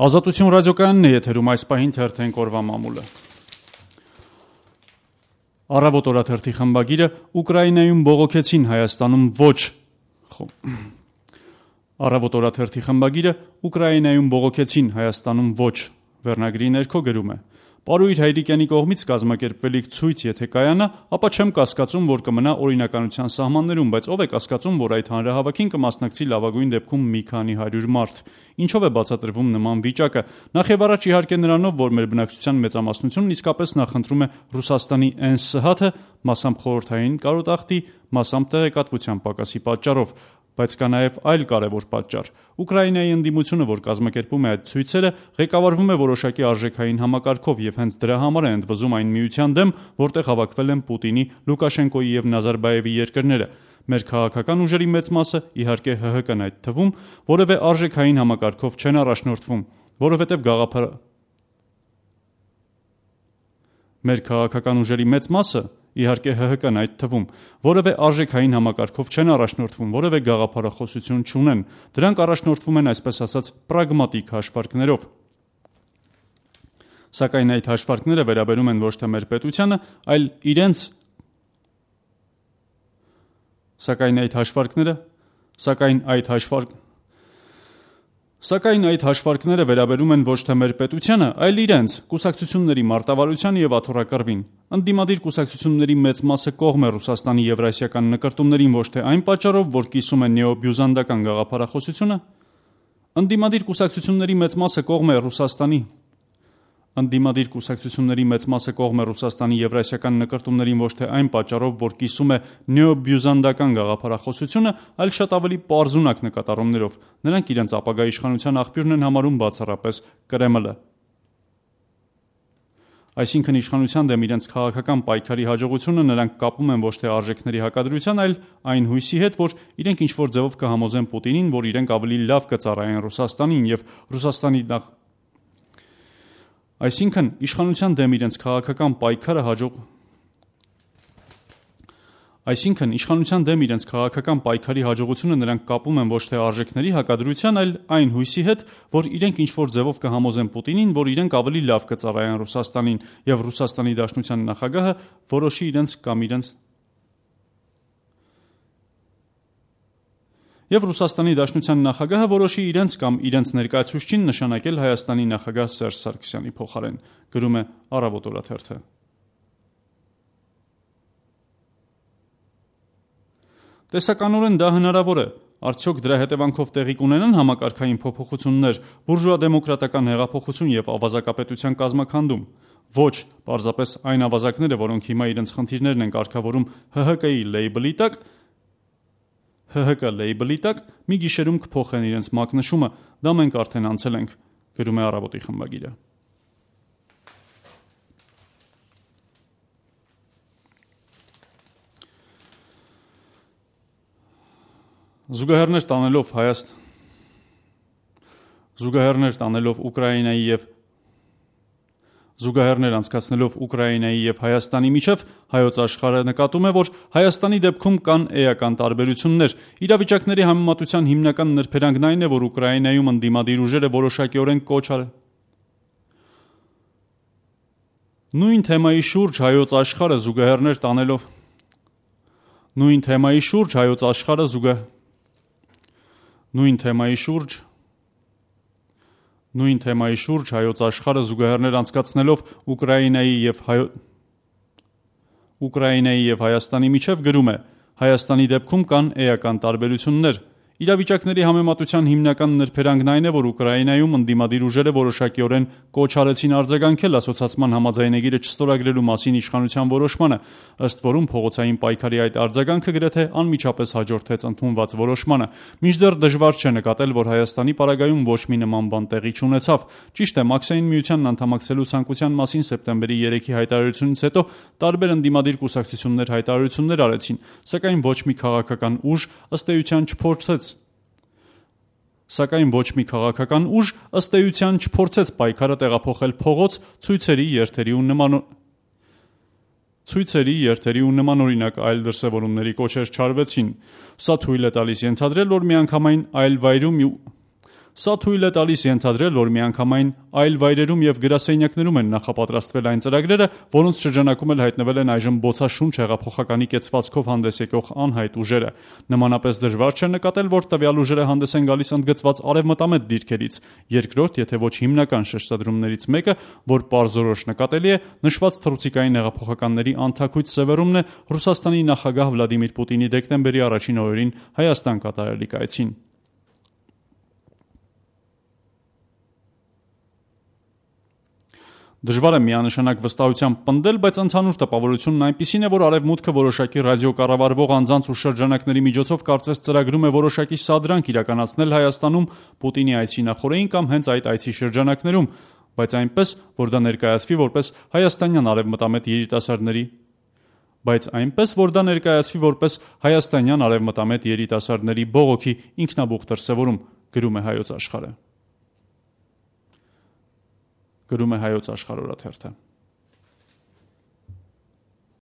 Ազատություն ռադիոկայանն է եթերում այս պահին թերթենք օրվա մամուլը։ Առավոտ օրաթերթի խմբագիրը Ուկրաինայում բողոքեցին, Հայաստանում ոչ։ Առավոտ օրաթերթի խմբագիրը Ուկրաինայում բողոքեցին, Հայաստանում ոչ վերնագրի ներքո գրում է. «Պարույր Հայրիկյանի կողմից կազմակերպվելիք ցույց եթե կայանա, ապա չեմ կասկածում, որ կմնա օրինականության սահմաններում, բայց ով է կասկածում, որ այդ հանրահավաքին կմասնակցի լավագույն դեպքում մի քանի 100 մարդ։ Ինչով է բացատրվում նման վիճակը։ Նախ եւ առաջ իհարկե նրանով, որ մեր բնակչության մեծամասնությունն իսկապես նախընտրում է Ռուսաստանի այն ՍՀԱԹ-ը, մասամբ խորհրդային կարոտախտի, մասամբ տեղեկատվության պակասի պատճառով։ Բայց կա նաև այլ կարևոր պատճառ։ Ուկրաինայի ընդդիմությունը, որ կազմակերպում է այդ ցույցերը, ղեկավարվում է որոշակի արժեքային համակարգով եւ հենց դրա համար է ընդվզում այն միության դեմ, որտեղ հավաքվել են Պուտինի, Լուկաշենկոյի եւ Նազարբաևի երկրները։ Մեր քաղաքական ուժերի մեծ մասը, իհարկե ՀՀԿ-ն այդ թվում, որևէ արժեքային համակարգով չեն առաջնորդվում, որովհետեւ Մեր քաղաքական ուժերի մեծ մասը, իհարկե ՀՀԿ-ն այդ թվում, որևէ արժեքային համակարգով չեն առաջնորդվում, որևէ գաղափարախոսություն չունեն։ Դրանք առաջնորդվում են, այսպես ասած, պրագմատիկ հաշվարկներով։ Սակայն այդ հաշվարկները վերաբերում են ոչ թե մեր պետությանը, այլ իրենց Սակայն այդ հաշվարկները վերաբերում են ոչ թե մեր պետությանը, այլ իրենց կուսակցությունների մարտավարությանը եւ աթոռակռվին։ Ընդդիմադիր կուսակցությունների մեծ մասը կողմ է Ռուսաստանի եվրասիական նկրտումներին ոչ թե այն պատճառով, որ կիսում է նեոբյուզանդական գաղափարախոսությունը, ընդդիմադիր կուսակցությունների մեծ մասը կողմ է Ռուսաստանի եվրասիական նկրտումներին ոչ թե այն պատճառով, որ կիսում է նեոբյուզանդական գաղափարախոսությունը, այլ շատ ավելի պարզունակ նկատառումներով։ Նրանք իրենց ապագա իշխանության աղբյուրն են համարում բացառապես Կրեմլը։ Այսինքն իշխանության դեմ իրենց քաղաքական պայքարի հաջողությունը նրանք կապում են ոչ թե արժեքների հակադրության, այլ այն հույսի հետ, որ իրենք ինչ-որ ձևով կհամոզեն Պուտինին, որ իրենք ավելի լավ կծառայեն Ռուսաստանին եւ Այսինքն իշխանության դեմ իրենց քաղաքական պայքարի հաջողությունը նրանք կապում են ոչ թե արժեքների հակադրության, այլ այն հույսի հետ, որ իրենք ինչ-որ ձևով կհամոզեն Պուտինին, որ իրենք ավելի լավ կծառայեն Ռուսաստանին եւ Ռուսաստանի Դաշնության նախագահը որոշի իրենց կամ իրենց ներկայացուցչին նշանակել Հայաստանի նախագահ Սերժ Սարգսյանի փոխարեն, գրում է Առավոտ օրաթերթը։ Տեսականորեն դա հնարավոր է։ Արդյոք դրա հետևանքով տեղի կունենան համակարգային փոփոխություններ, բուրժուա-դեմոկրատական հեղափոխություն եւ ավազակապետության կազմաքանդում։ Ոչ, պարզապես այն ավազակները, որոնք հիմա իրենց խնդիրներն են կարգավորում ՀՀԿ լեյբլի տակ, մի գիշերում կփոխեն իրենց մակնշումը, դա մենք արդեն անցել ենք, գրում է Առավոտի խմբագիրը։ Զուգահեռներ անցկացնելով Ուկրաինայի եւ Հայաստանի միջև Հայոց աշխարհը նկատում է, որ Հայաստանի դեպքում կան էական տարբերություններ։ Իրավիճակների համեմատության հիմնական նրբերանգն այն է, որ Ուկրաինայում ընդդիմադիր ուժերը որոշակիորեն կոչ արել Նույն թեմայի շուրջ Հայոց աշխարհը զուգահեռներ անցկացնելով Ուկրաինայի եւ Հայաստանի միջև գրում է. Հայաստանի դեպքում կան էական տարբերություններ։ Իրավիճակների համեմատության հիմնական նրբերանգն այն է, որ Ուկրաինայում ընդդիմադիր ուժերը որոշակիորեն կոչ արեցին արձագանքել ասոցիացման համաձայնագիրը չստորագրելու մասին իշխանության որոշմանը, ըստ որում փողոցային պայքարի այդ արձագանքը գրեթե անմիջապես հաջորդեց ընդունված որոշմանը։ Մինչդեռ դժվար չէ նկատել, որ Հայաստանի պարագայում ոչ մի նման բան տեղի չունեցավ։ Ճիշտ է, Մաքսային միությանն անդամակցելու ցանկության մասին սեպտեմբերի 3-ի հայտարարությունից հետո տարբեր ընդդիմադիր կուսակցություններ հայտարարություններ արեցին, սակայն ոչ մի քաղաքական ուժ ըստ էության չփորձեց պայքարը տեղափոխել փողոց ցույցերի, երթերի ու նմանօրինակ այլ դրսևորումների կոչեր չարվեցին։ Սա թույլ է տալիս ենթադրել, որ միանգամայն այլ վայրում Սա թույլ է տալիս ենթադրել, որ միանգամայն այլ վայրերում եւ գրասենյակներում են նախապատրաստվել այն ծրագրերը, որոնց շրջանակում էլ հայտնվել են այժմ բոցաշունչ հեղափոխականի կեցվածքով հանդես եկող անհայտ ուժերը։ Նմանապես դժվար չէ նկատել, որ տվյալ ուժերը հանդես են գալիս ընդգծված արևմտամետ դիրքերից։ Երկրորդ, եթե ոչ հիմնական շեշտադրումներից մեկը, որ պարզորոշ նկատելի է, նշված թռուցիկային հեղափոխականների անթաքույց սևեռումն է Ռուսաստանի նախագահ Վլադիմիր Պուտինի դեկտեմբերի 1-ին օրերին Հայաստան կատարելիք այցին։ Դժվար է միանշանակ վստահությամբ պնդել, բայց ընդհանուր տպավորությունն այնպիսին է, որ Արևմուտքը որոշակի ռադիոկառավարվող անձանց ու շրջանակների միջոցով կարծես ծրագրում է որոշակի սադրանք իրականացնել Հայաստանում Պուտինի այցի նախօրեին կամ հենց այդ այցի շրջանակներում, բայց այնպես, որ դա ներկայացվի որպես հայաստանյան արևմտամետ երիտասարդների բողոքի ինքնաբուխ դրսևորում, գրում է Հայոց Աշխարհ օրաթերթը։